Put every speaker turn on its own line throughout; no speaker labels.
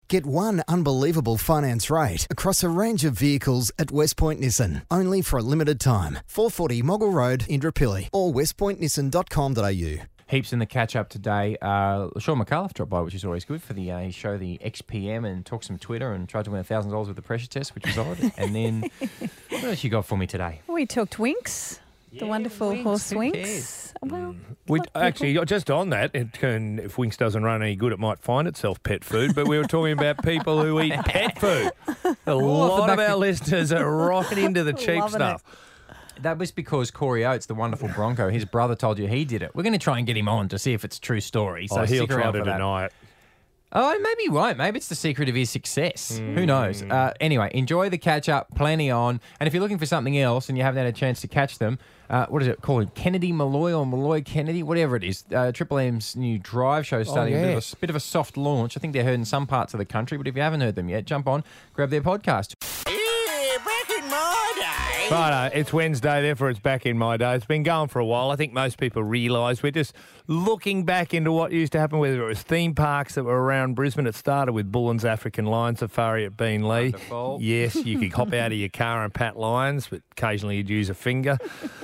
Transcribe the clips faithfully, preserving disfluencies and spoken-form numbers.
Get one unbelievable finance rate across a range of vehicles at Westpoint Nissan. Only for a limited time. four forty Moggle Road, Indooroopilly, or westpoint nissan dot com dot a u.
Heaps in the catch-up today. Uh, Sean McAuliffe dropped by, which is always good for the uh, show, the X P M, and talk some Twitter and tried to win one thousand dollars with the pressure test, which was odd. And then, what else you got for me today?
We talked Winks,
Yeah,
the wonderful
Winks,
horse
who
Winks.
cares?
Well,
We,
a lot of people-
actually, just on that, it can, if Winks doesn't run any good, it might find itself pet food. But we were talking about people who eat pet food. A lot of our listeners are rocking into the cheap
Loving
stuff.
That was because Corey Oates, the wonderful Bronco, his brother told you he did it. We're going to try and get him on to see if it's a true story. So
Oh, he'll
stick around
try to
for that.
deny it.
Oh, maybe he won't. Maybe it's the secret of his success. Who knows? Uh, anyway, enjoy the catch-up. Plenty on. And if you're looking for something else and you haven't had a chance to catch them, uh, what is it called? Kennedy Malloy or Malloy Kennedy? Whatever it is. Uh, Triple M's new drive show is starting
yeah.
a, bit of a bit of a soft launch. I think they're heard in some parts of the country, but if you haven't heard them yet, jump on, grab their podcast.
Right, it's Wednesday, therefore it's back in my day. It's been going for a while. I think most people realise we're just looking back into what used to happen, whether it was theme parks that were around Brisbane. It started with Bullen's African Lion Safari at Beenleigh.
Wonderful.
Yes, you could hop out of your car and pat lions, but occasionally you'd use a finger.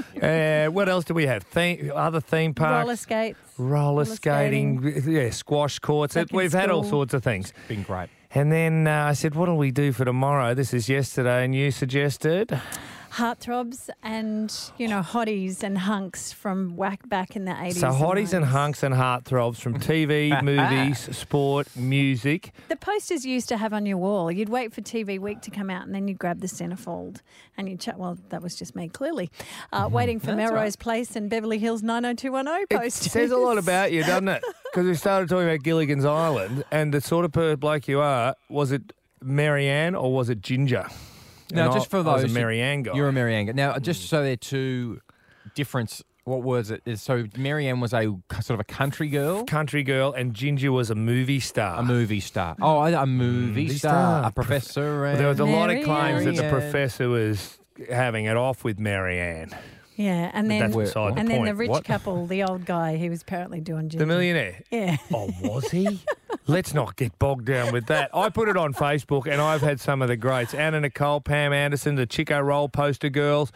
uh, what else do we have? Theme, other theme parks?
roller skates.
Roller
roller
skating, yeah, squash courts.
Back in
We've had all
school.
sorts of things.
Been great.
And then uh, I said, what do we do for tomorrow? This is yesterday, and you suggested...
Heartthrobs and, you know, hotties and hunks from whack back in the eighties.
So hotties and hunks and heartthrobs from T V, movies, sport, music.
The posters you used to have on your wall, you'd wait for T V Week to come out and then you'd grab the centrefold and you'd chat. Well, that was just me, clearly. Uh, waiting for
That's
Melrose
right.
Place and Beverly Hills nine oh two one oh
It
posters.
says a lot about you, doesn't it? Because we started talking about Gilligan's Island and the sort of per bloke you are, was it Marianne or was it Ginger?
Now,
And
just
I-
for
I was
those,
a Marianne guy.
You're a Marianne guy. Now, just so they're two different. What was it? So Marianne was a sort of a country girl,
country girl, and Ginger was a movie star.
a movie star. Oh, a a movie
Movie
star,
star.
a professor.
Well, there was a lot of
Marianne.
claims that the
Marianne.
professor was having it off with Marianne.
Yeah, and
But
then
that's beside the
and then
point.
the rich
What?
couple, the old guy, he was apparently doing ginger.
The millionaire.
Yeah.
Oh, was he? Let's not get bogged down with that. I put it on Facebook, and I've had some of the greats. Anna Nicole, Pam Anderson, the Chico Roll poster girls.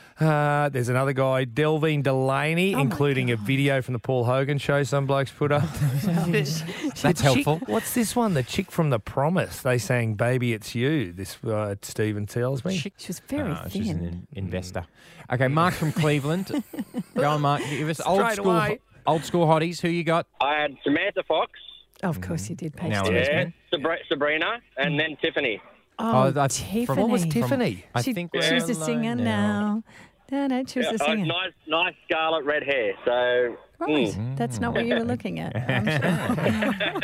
Uh, there's another guy, Delvine Delaney,
Oh, my
including a video from the Paul Hogan show some blokes put up.
That's
The
helpful.
chick- what's this one? The chick from The Promise. They sang Baby It's You, this uh, Stephen tells me.
She was very
Oh, she's an
thin.
in- investor. Okay, Mark from Cleveland. Go on, Mark. Give us old
Straight
school,
away.
old school hotties. Who you got?
I had Samantha Fox,
Of course he did, Paige.
Now it
Stewart.
is,
yeah,
man.
Sabri- Sabrina, and then Tiffany.
Oh,
that's
Tiffany.
from-
What was
From-
Tiffany?
I
she,
think
she
we're
was a singer
alone
now. No, no, she was a
Uh,
singer.
nice, nice scarlet red hair. So
Right.
mm.
That's not what you were looking at. I'm sure.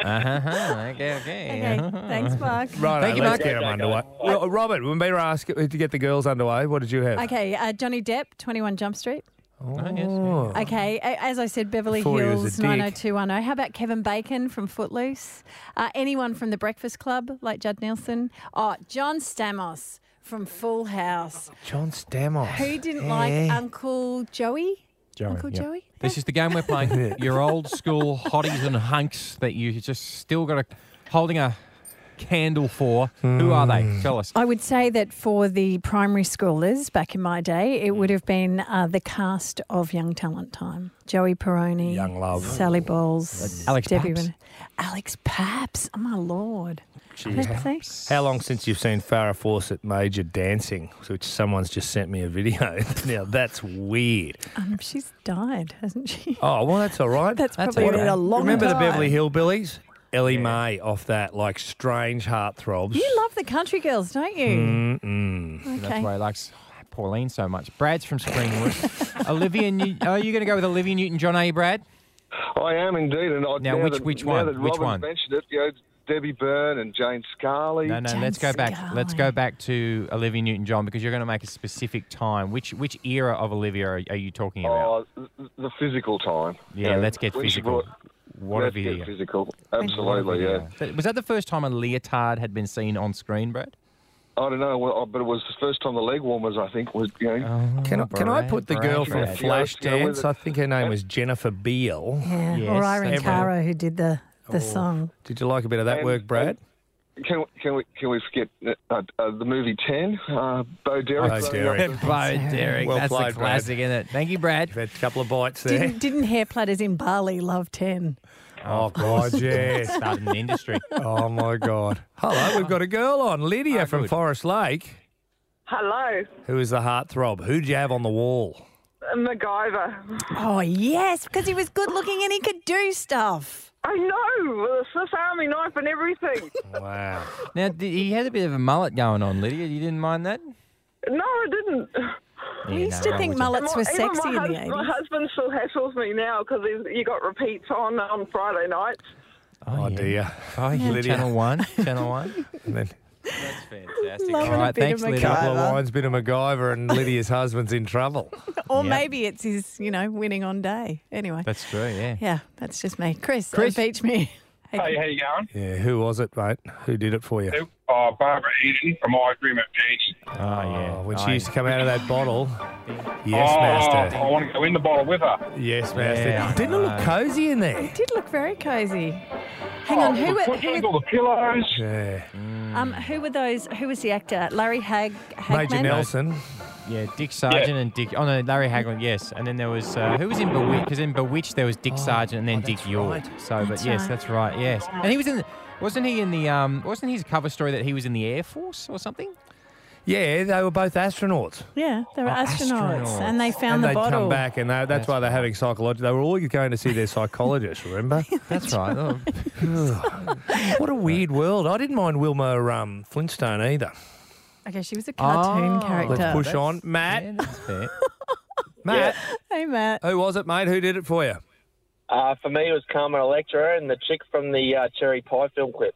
Uh-huh. Okay, okay.
Okay, thanks, Mark.
Right,
Thank you,
let's
Mark.
get them underway. Ro- Robert, we better ask to get the girls underway. What did you have?
Okay, uh, Johnny Depp, twenty-one Jump Street.
Oh, yes,
Oh.
Okay, a- as I said, Beverly
Before he was a
Hills
dick.
nine oh two one oh. How about Kevin Bacon from Footloose? Uh, anyone from The Breakfast Club, like Judd Nelson? Oh, John Stamos from Full House.
John Stamos.
Who didn't
Yeah.
like Uncle Joey?
Joey,
Uncle
yeah.
Joey?
This is the game we're playing. Your old school hotties and hunks that you just still got a holding a candle for. Who are they? Tell us.
I would say that for the primary schoolers back in my day, it would have been uh, the cast of Young Talent Time. Joey Peroni,
Young Love.
Sally Bowles,
Alex
Debbie
Paps.
Renner- Alex Paps. Oh, my Lord.
Gee,
Let's
how,
see.
how long since you've seen Farrah Fawcett Major dancing, which someone's just sent me a video. Now, that's weird.
Um, she's died, hasn't she?
Oh, well, that's all right.
That's
That's
probably
okay.
been a long
Remember
time.
the Beverly Hillbillies? Ellie Mae off that, like, strange heartthrobs.
You love the country girls, don't you?
Mm-mm.
Okay.
That's why he likes Pauline so much. Brad's from Springwood. Olivia, New- are you going to go with Olivia Newton-John? Are you, Brad?
I am indeed. And I,
Now, which-
that,
which
now
one?
That
Which
Robin
one?
mentioned it, you know, Debbie Byrne and Jane Scarley.
No, no.
Jane
let's go back. Let's go
Scully.
back to Olivia Newton-John because you're going to make a specific time. Which which era of Olivia are, are you talking about?
Oh, th- the physical time.
yeah,
You know,
let's get
when she
physical.
brought-
What a
let's
video!
get physical.
What a
Absolutely, yeah.
video. But was that the first time a leotard had been seen on screen, Brad?
I don't know, well, but it was the first time the leg warmers, I think, was, you know.
Can, I, can I put the girl from
Brad.
Flashdance?
Yeah.
I think her name was Jennifer Beal.
Yeah,
Yes,
or Irene
that's
Cara, who did the, the
Oh.
song.
Did you like a bit of that
And-
work, Brad?
and- can, can we can we forget uh, uh, the movie ten? Uh, Bo Derek.
Bo
running
Derek.
up
Bo Derek,
Well
that's
played,
the classic, isn't it? Thank you, Brad.
Had a couple of bites there.
Didn't, didn't hair platters in Bali love ten?
Oh, God, yes.
Started in the industry.
Oh, my God. Hello, we've got a girl on, Lydia
Oh,
from
good.
Forest Lake.
Hello,
Who is the heartthrob? Who'd you have on the wall?
MacGyver.
Oh, yes, because he was good looking and he could do stuff.
I know, with a Swiss Army knife and everything.
Wow.
Now, d- he had a bit of a mullet going on, Lydia. You didn't mind that?
No, I didn't.
Yeah,
We used
no,
to think
wrong with
mullets were
Even
sexy
my,
in the
hus- my
eighties.
husband still hassles me now because you got repeats on on Friday nights.
you.
Oh,
yeah.
dear.
Oh, yeah.
Lydia.
Channel one. Channel one.
And then
That's fantastic.
Loving
All
a
right,
bit
thanks,
of
Lydia.
a couple of
MacGyver.
wines, bit of MacGyver, and Lydia's husband's in trouble.
Or
Yeah.
maybe it's his, you know, winning on day. Anyway.
That's true, yeah.
yeah, that's just me. Chris,
Chris.
beach me.
Hey, how you going?
Yeah, who was it, mate? Who did it for you?
Oh, Barbara Eden from I Dream of Jeans.
Oh, yeah.
Oh, when
Oh,
she used to come out of that bottle. Yes,
oh,
master.
I want to go in the bottle with her.
Yes,
Yeah,
master.
I
Didn't it look
know.
cosy in there?
Did look very cosy. Hang
oh,
on, who
the
were, who
cushions,
were
all the pillows.
Yeah.
um who were those? Who was the actor? Larry Hag Hagman.
Major Nelson.
Yeah, Dick Sargent and Dick. Oh no, Larry Hagman. Yes, and then there was uh, who was in Bewitched? Because in Bewitched there was Dick
Oh,
Sargent and then
oh,
Dick
that's
York.
right.
So, but
That's
yes,
right.
that's right. Yes, and he was in. The, wasn't he in the? Um, wasn't his cover story that he was in the Air Force or something?
Yeah, they were both astronauts.
Yeah, they were
Oh,
astronauts,
astronauts.
and they found
and
the
they'd
bottle.
come back, and they, that's,
That's
why they're
right.
having psychological. They were all going to see their psychologist, remember?
That's right. Oh,
What a weird world. I didn't mind Wilma um, Flintstone either.
Okay, she was a cartoon
Oh,
character.
Let's push
that's-
on. Matt,
yeah, that's fair.
Matt,
Hey, Matt.
who was it, mate? Who did it for you?
Uh, for me, it was Carmen Electra and the chick from the uh, Cherry Pie film clip.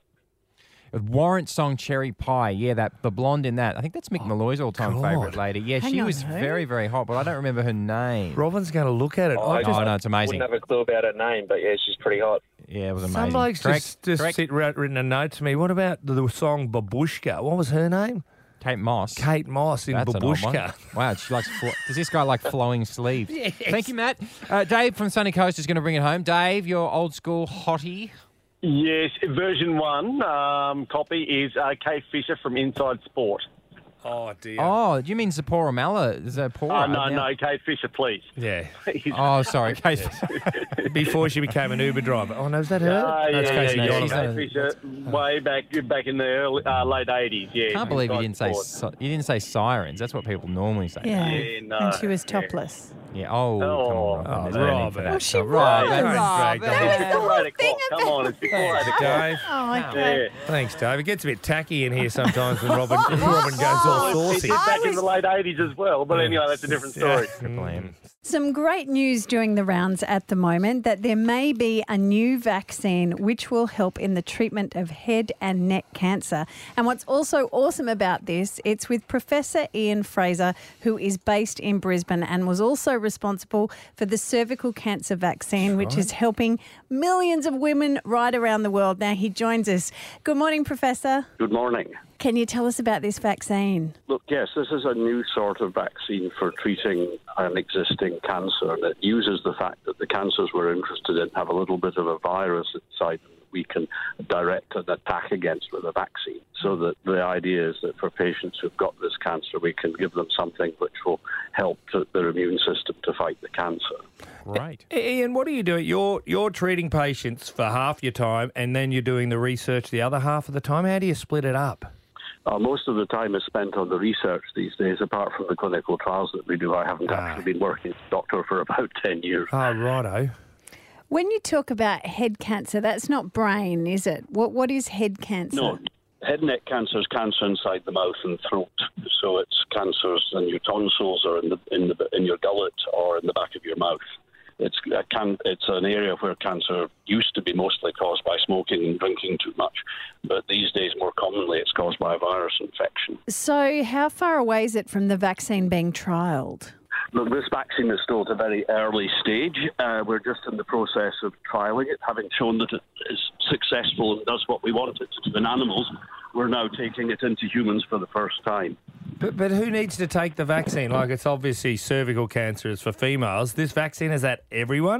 Warrant song Cherry Pie. Yeah, that the blonde in that. I think that's Mick Malloy's all-time
God.
favourite lady. Yeah,
Hang
she
on,
was
who?
very, very hot, but I don't remember her name.
Robin's going to look at it.
Oh,
I
I
just,
Oh, no, it's amazing.
Wouldn't have a clue about her name, but yeah, she's pretty hot.
Yeah, it was amazing.
some blokes
Correct?
just, just
Correct?
sit right, written a note to me. What about the, the song Babushka? What was her name?
Kate Moss.
Kate Moss in
That's an old one.
Babushka.
Wow, she likes. Flo- Does this guy like flowing sleeves? Yes. Thank you, Matt. Uh, Dave from Sunny Coast is going to bring it home. Dave, your old school hottie.
Yes, version one um, copy is uh, Kay Fisher from Inside Sport.
Oh, dear.
Oh, do you mean Zipporah Mala? Zipporah?
Oh, no,
yeah.
no, Kay Fisher, please.
Yeah.
Oh, sorry, Kate.
Before she became an Uber driver. Oh, no, is that her?
Uh, yeah,
That's
yeah,
Casey
yeah,
Johnson.
Johnson.
Kay Fisher, way back back in the early, uh, late eighties, yeah.
Can't believe you
Inside
didn't say
Sport.
si- you didn't say sirens. That's what people normally say.
Yeah.
Yeah, no,
and she was
yeah.
topless.
Yeah. Oh,
Oh.
come on, Robin.
Oh,
There's no need
Robin.
for that.
Well,
she
Oh, Rob,
was.
that's-
Rob.
Drag
That's
that.
the
Before
whole
eight
thing
o'clock. Come
about-
on, it's before eight o'clock.
Dave.
Oh, okay.
Yeah.
Thanks, Dave. It gets a bit tacky in here sometimes when Robin, Robin goes all
It
saucy.
did back in the late eighties as well, but anyway, that's a different story.
Triple M.
Some great news doing the rounds at the moment that there may be a new vaccine which will help in the treatment of head and neck cancer. And what's also awesome about this, it's with Professor Ian Fraser, who is based in Brisbane and was also responsible for the cervical cancer vaccine, which is helping millions of women right around the world. Now he joins us. Good morning, Professor.
Good morning.
Can you tell us about this vaccine?
Look, yes, this is a new sort of vaccine for treating an existing cancer, and it uses the fact that the cancers we're interested in have a little bit of a virus inside them that we can direct an attack against with a vaccine. So that the idea is that for patients who've got this cancer, we can give them something which will help to their immune system to fight the cancer.
Right.
Ian, what are you doing? You're you're treating patients for half your time, and then you're doing the research the other half of the time. How do you split it up?
Uh, most of the time is spent on the research these days, apart from the clinical trials that we do. I haven't
Ah.
actually been working as a doctor for about ten years.
Oh, righto.
When you talk about head cancer, that's not brain, is it? What What is head cancer?
No, head and neck cancer is cancer inside the mouth and throat. So it's cancers in your tonsils or in the in the in your gullet or in the back of your mouth. It's a can, it's an area where cancer used to be mostly caused by smoking and drinking too much, but these days more commonly it's caused by a virus infection.
So how far away is it from the vaccine being trialled?
Look, this vaccine is still at a very early stage. Uh, we're just in the process of trialling it, having shown that it is successful and does what we want it to do in animals. We're now taking it into humans for the first time.
But, but who needs to take the vaccine? Like, it's obviously cervical cancer is for females. This vaccine, is that everyone?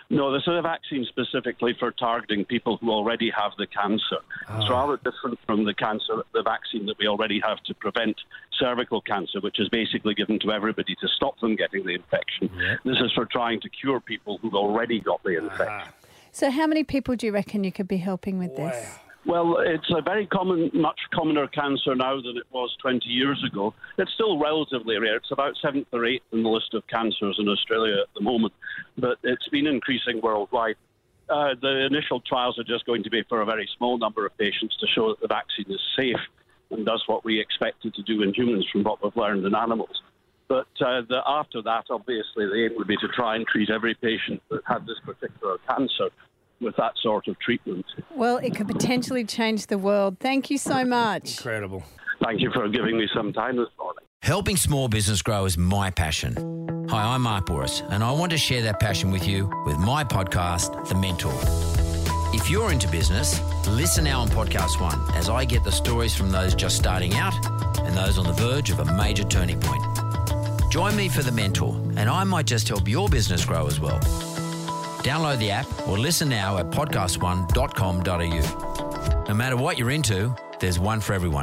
No, this is a vaccine specifically for targeting people who already have the cancer.
Oh.
It's rather different from the cancer, the vaccine that we already have to prevent cervical cancer, which is basically given to everybody to stop them getting the infection.
Yeah.
This is for trying to cure people who've already got the infection.
Ah.
So how many people do you reckon you could be helping with this?
Well, it's a very common, much commoner cancer now than it was twenty years ago. It's still relatively rare. It's about seventh or eighth in the list of cancers in Australia at the moment, but it's been increasing worldwide. Uh, the initial trials are just going to be for a very small number of patients to show that the vaccine is safe and does what we expect it to do in humans from what we've learned in animals. But uh, the, after that, obviously, the aim would be to try and treat every patient that had this particular cancer with that sort of treatment.
Well, it could potentially change the world. Thank you so much.
Incredible.
Thank you for giving me some time this morning.
Helping small business grow is my passion. Hi, I'm Mark Boris, and I want to share that passion with you with my podcast, The Mentor. If you're into business, listen now on Podcast One as I get the stories from those just starting out and those on the verge of a major turning point. Join me for The Mentor, and I might just help your business grow as well. Download the app or listen now at podcast one dot com dot a u. No matter what you're into, there's one for everyone.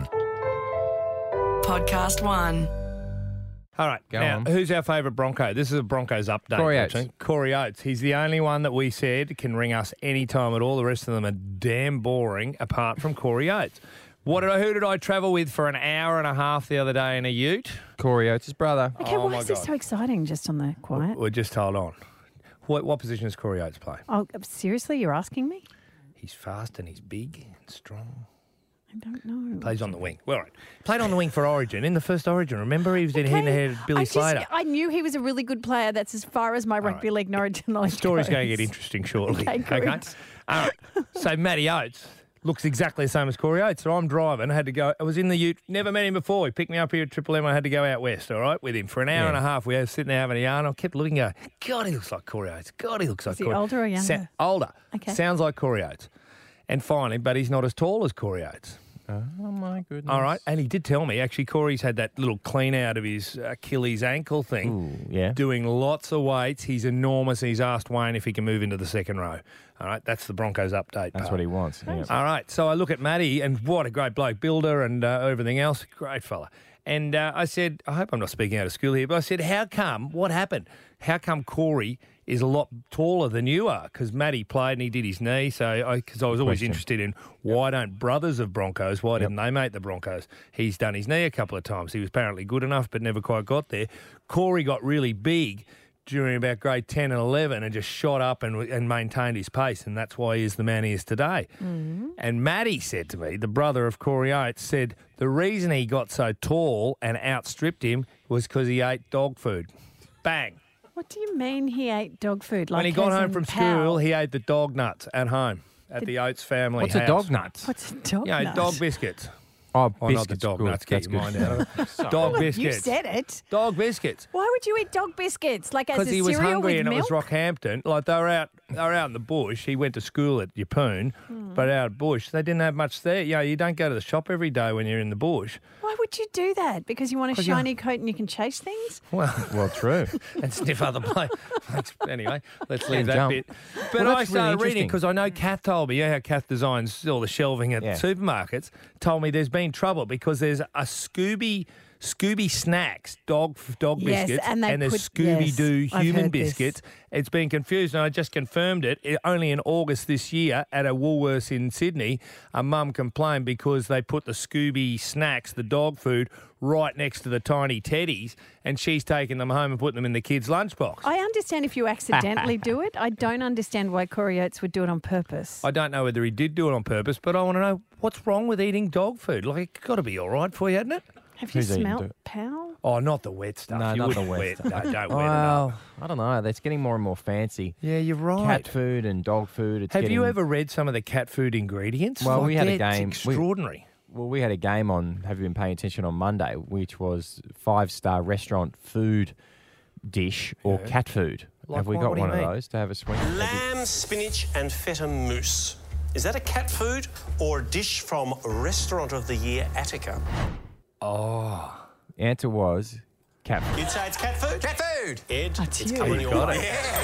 Podcast One.
All right,
Go
now,
on.
who's our favourite Bronco? This is a Broncos update.
Corey Oates.
actually. Corey Oates. He's the only one that we said can ring us any time at all. The rest of them are damn boring, apart from Corey Oates. What did I, who did I travel with for an hour and a half the other day in a ute?
Corey Oates' brother.
Okay,
Oh,
why
my
is this
God.
so exciting just on the quiet?
Well, just hold on. What, what position does Corey Oates play?
Oh, seriously, you're asking me?
He's fast and he's big and strong.
I don't know.
Plays on the wing. Well, all right. Played on the wing for Origin, in the first Origin. Remember, he was in
Okay.
head and head Billy
I just-
Slater.
I knew he was a really good player. That's as far as my rugby league knowledge knowledge
The story's
goes.
going to get interesting shortly.
Okay, good.
All right. So Matty Oates looks exactly the same as Corey Oates. So I'm driving. I had to go. I was in the ute. Never met him before. He picked me up here at Triple M. I had to go out west, all right, with him for an hour
Yeah.
and a half. We were sitting there having a yarn. I kept looking, going, God, he looks like Corey Oates. God, he looks like
Is he
Corey
older or younger?
older.
Okay.
Sounds like Corey Oates. And finally, but he's not as tall as Corey Oates.
Oh, my goodness.
All right. And he did tell me, actually, Corey's had that little clean out of his Achilles ankle thing.
Ooh, yeah.
Doing lots of weights. He's enormous. He's asked Wayne if he can move into the second row. All right. That's the Broncos update.
That's
pal.
what he wants. Yeah.
All right. So I look at Matty, and what a great bloke, builder and uh, everything else. Great fella. And uh, I said, I hope I'm not speaking out of school here, but I said, how come, what happened? How come Corey is a lot taller than you are? Because Matty played and he did his knee. So, because I, I was always
Question.
interested in why don't brothers of Broncos, why didn't they make the Broncos? He's done his knee a couple of times. He was apparently good enough, but never quite got there. Corey got really big during about grade ten and eleven and just shot up and, and maintained his pace, and that's why he is the man he is today.
Mm-hmm.
And Matty said to me, the brother of Corey Oates, said the reason he got so tall and outstripped him was because he ate dog food. Bang.
What do you mean he ate dog food? Like
when he got
as
home
in
from
pal?
school, he ate the dog nuts at home at the, Oates family
What's
house.
a dog nut?
What's a dog
Yeah,
nut?
dog biscuits.
Oh,
Oh, not the
biscuits.
dog
Good.
nuts. Get
That's
your
good.
mind out of it. Dog
You
biscuits.
said it.
Dog biscuits.
Why would you eat dog biscuits? Like as a
Because he was
cereal
hungry
with
and
milk?
it was Rockhampton. Like they were out, they were out in the bush. He went to school at Yeppoon,
Hmm.
but out of bush they didn't have much there. You know, you don't go to the shop every day when you're in the bush.
Why would you do that? Because you want a
'Cause you-
shiny coat and you can chase things?
Well,
Well, true.
and sniff other play. Anyway, let's
Yeah,
leave that
jump.
bit. But
Well,
I
that's
started
really
reading
interesting.
because I know Kath told me, yeah, how Kath designs all the shelving at
Yeah.
supermarkets, told me there's been trouble because there's a Scooby Scooby Snacks dog dog
Yes,
biscuits
and they
there's
put-
Scooby Doo
yes, I've
human
heard this.
biscuits. It's been confused, and I just confirmed it. It- Only in August this year at a Woolworths in Sydney, a mum complained because they put the Scooby Snacks, the dog food, right next to the tiny teddies, and she's taken them home and put them in the kids' lunchbox.
I understand if you accidentally do it. I don't understand why Corey Oates would do it on purpose.
I don't know whether he did do it on purpose, but I want to know what's wrong with eating dog food. Like, it's got to be all right for you, hasn't it?
Have you
Who's eating
smelt
do-
Pal?
Oh, not the wet stuff.
No,
you
not the
wouldn't
wet
No, don't wet it up.
Well, I don't know. It's getting more and more fancy.
Yeah, you're right.
Cat food and dog food. It's
Have
getting...
you ever read some of the cat food ingredients?
Well,
Like,
we had a
they're
game. We-
extraordinary.
Well, we had a game on, have you been paying attention, on Monday, which was five-star restaurant food dish or
Yeah.
cat food.
Like
have we
what?
got
What do you
one of
mean?
those to have a swing?
Lamb, spinach and feta mousse. Is that a cat food or a dish from Restaurant of the Year Attica?
Oh.
The answer was cat food.
You'd say it's cat food? Cat food!
food.
Ed,
That's
it's
you.
coming
You
your
got
way.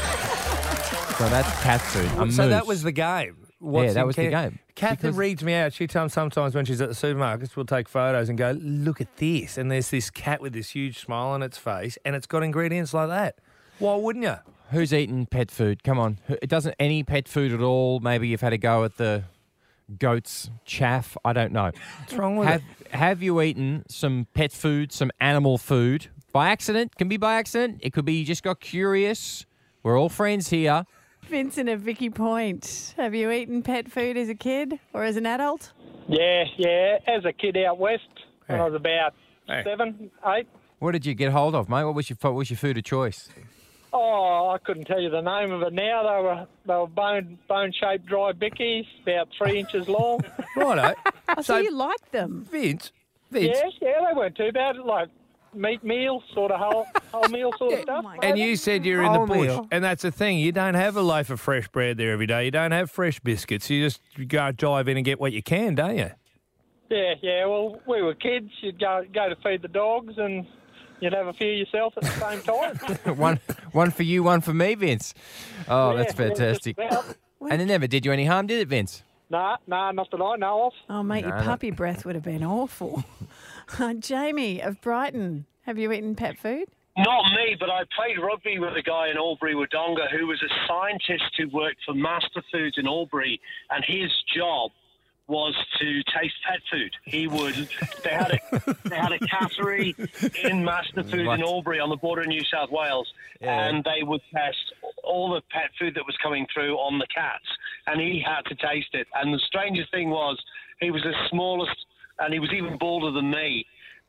it.
So that's cat food. A
So that
moose.
was the game.
Yeah, that
in
was the
Cat-
game.
Catherine
Because-
reads me out. She tells sometimes when she's at the supermarkets, we'll take photos and go, look at this. And there's this cat with this huge smile on its face, and it's got ingredients like that. Why wouldn't you?
Who's eaten pet food? Come on. Who- It doesn't any pet food at all. Maybe you've had a go at the goat's chaff. I don't know.
What's wrong with
Have,
it?
have you eaten some pet food, some animal food by accident? Can be by accident. It could be you just got curious. We're all friends here.
Vincent at Vicky Point. Have you eaten pet food as a kid or as an adult?
Yeah, yeah. As a kid out west, when
Hey.
I was about
Hey.
seven, eight.
What did you get hold of, mate? What was your what was your food of choice?
Oh, I couldn't tell you the name of it now. They were they were bone bone shaped dry bickies, about three inches long.
Righto.
Oh, so, you like them?
Vince, Vince.
Yeah, yeah, they weren't too bad. Like meat meal, sort of whole whole meal sort of stuff.
And you said you're in the
Whole
bush.
meal.
And that's the thing. You don't have a loaf of fresh bread there every day. You don't have fresh biscuits. You just go dive in and get what you can, don't you?
Yeah, yeah. Well, we were kids. You'd go go to feed the dogs, and you'd have a few yourself at the same time.
one one for you, one for me, Vince. Oh,
Yeah,
that's
yeah,
fantastic.
just about.
And it never did you any harm, did it, Vince?
Nah, nah, not that I know of.
Oh, mate, your
No, no.
puppy breath would have been awful. Uh, Jamie of Brighton. Have you eaten pet food?
Not me, but I played rugby with a guy in Albury, Wodonga, who was a scientist who worked for Master Foods in Albury, and his job was to taste pet food. He would. They had a they had a cattery in Master Foods
What?
in Albury on the border of New South Wales,
Yeah.
and they would test all the pet food that was coming through on the cats, and he had to taste it. And the strangest thing was, he was the smallest, and he was even balder than me.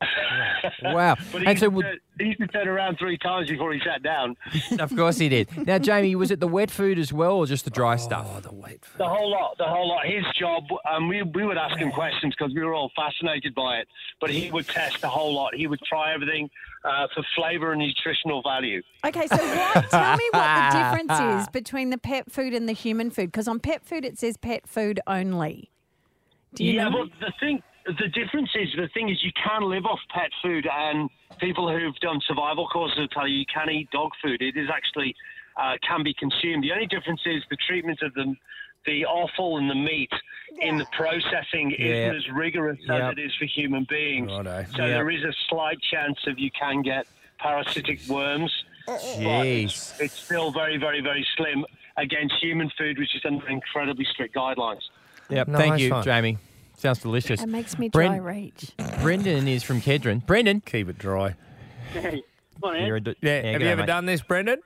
Wow.
But he
And
used,
so
to,
would-
turn- he used to turn around three times before he sat down.
Of course he did. Now, Jamie, was it the wet food as well, or just the dry stuff?
Oh, the wet food.
The whole lot, the whole lot. His job, um, we, we would ask him questions because we were all fascinated by it, but he would test the whole lot. He would try everything uh, for flavour and nutritional value.
Okay, so what, tell me what the difference is between the pet food and the human food, because on pet food it says pet food only. Do you
yeah,
know?
but the thing, the difference is, the thing is, you can live off pet food, and people who've done survival courses will tell you you can eat dog food. It is actually uh, can be consumed. The only difference is the treatment of the the offal and the meat in the processing
Yeah.
isn't as rigorous
Yep.
as it is for human beings.
Righto.
So
Yep.
there is a slight chance of you can get parasitic worms.
Jeez.
But it's still very, very, very slim against human food, which is under incredibly strict guidelines.
Yep.
Nice
Thank you,
one.
Jamie. Sounds delicious.
It makes me
Bren-
dry reach.
Brendan is from Kedron. Brendan.
Keep it dry.
Hey, come on,
You're a
Ed.
d-
Yeah.
yeah,
Have
go
you
on,
ever
mate.
done this, Brendan?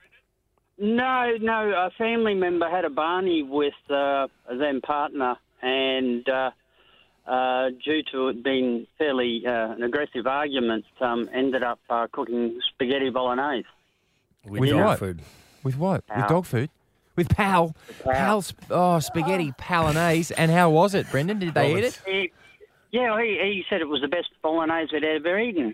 No, no. A family member had a Barney with uh, them partner, and uh, uh, due to it being fairly uh, an aggressive argument, um, ended up uh, cooking spaghetti bolognese.
With
dog
what?
food.
With what? With
Pal.
dog food? With Pal.
Pal.
Pal. sp- Oh, spaghetti Polonaise. And how was it, Brendan? Did they eat it?
He, yeah, he, he said it was the best bolognese he'd ever eaten.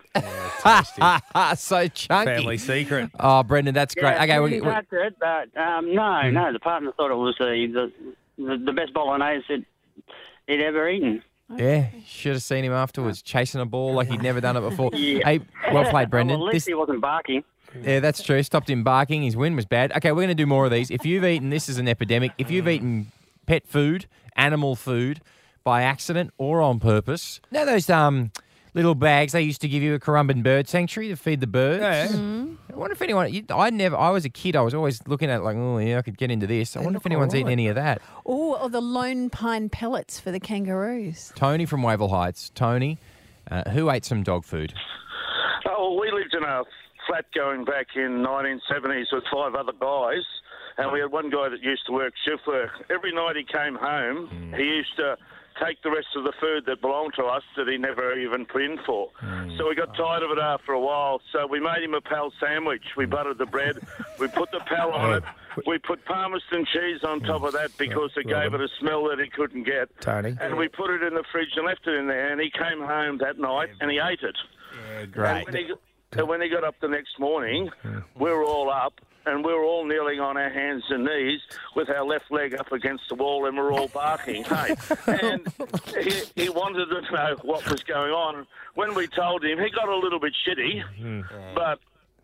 So chunky.
Family secret.
Oh, Brendan, that's great.
Yeah,
Okay,
he
we, we,
liked it, but um, no, no, the partner thought it was the the, the best bolognese that he'd ever eaten.
yeah, should have seen him afterwards chasing a ball like he'd never done it before.
Yeah.
Hey, well played, Brendan.
Well, at least
This-
he wasn't barking.
Yeah, that's true. Stopped him barking. His win was bad. Okay, we're going to do more of these. If you've eaten, this is an epidemic. If you've eaten pet food, animal food, by accident or on purpose, you know those um little bags they used to give you at Currumbin Bird Sanctuary to feed the birds?
Yeah.
I wonder if anyone. You, I never. I was a kid. I was always looking at it like, oh yeah, I could get into this. I wonder if
look
anyone's eaten
alright.
any of that.
Oh, or the lone pine pellets for the kangaroos.
Tony from Wavell Heights. Tony, uh, who ate some dog food?
Oh, well, we lived in a flat going back in nineteen seventies with five other guys, and we had one guy that used to work shift work. Every night he came home, he used to take the rest of the food that belonged to us that he never even put in for. So we got tired of it after a while, so we made him a pal sandwich. We buttered the bread, we put the pal on it, we put Palmerston cheese on top of that because it gave it a smell that he couldn't get.
Tony.
And we put it in the fridge and left it in there, and he came home that night and he ate it.
Great.
And when, he, and when he got up the next morning, we were all up and we were all kneeling on our hands and knees with our left leg up against the wall and we're all barking. Hey, and he, he wanted to know what was going on. When we told him, he got a little bit shitty, but